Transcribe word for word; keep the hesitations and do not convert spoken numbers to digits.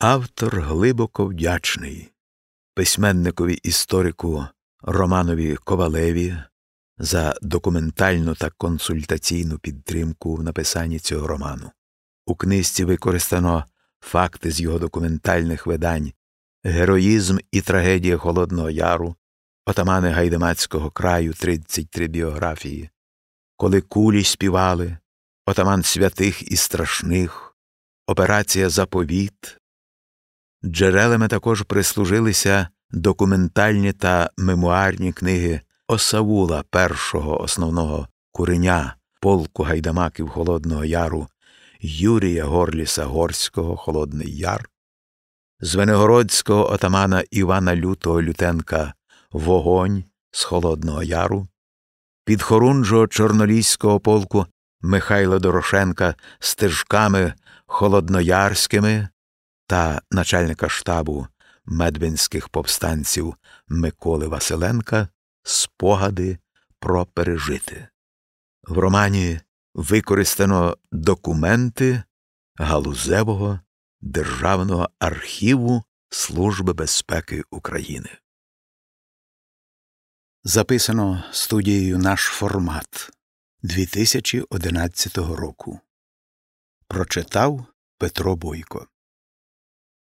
Автор глибоко вдячний письменникові-історику Романові Ковалеві за документальну та консультаційну підтримку в написанні цього роману. У книзі використано факти з його документальних видань «Героїзм і трагедія Холодного Яру», «Отамани Гайдамацького краю» – тридцять три біографії, «Коли кулі співали», «Отаман святих і страшних», «Операція Заповіт». Джерелами також прислужилися документальні та мемуарні книги Осавула, першого основного куреня полку гайдамаків Холодного Яру, Юрія Горліса-Горського «Холодний Яр», звенигородського отамана Івана Лютого Лютенка «Вогонь» з Холодного Яру, підхорунжого чорноліського полку Михайла Дорошенка «Стежками холодноярськими» та начальника штабу медвинських повстанців Миколи Василенка «Спогади про пережите». В романі використано документи Галузевого Державного архіву Служби безпеки України. Записано студією «Наш формат» дві тисячі одинадцятого року. Прочитав Петро Бойко.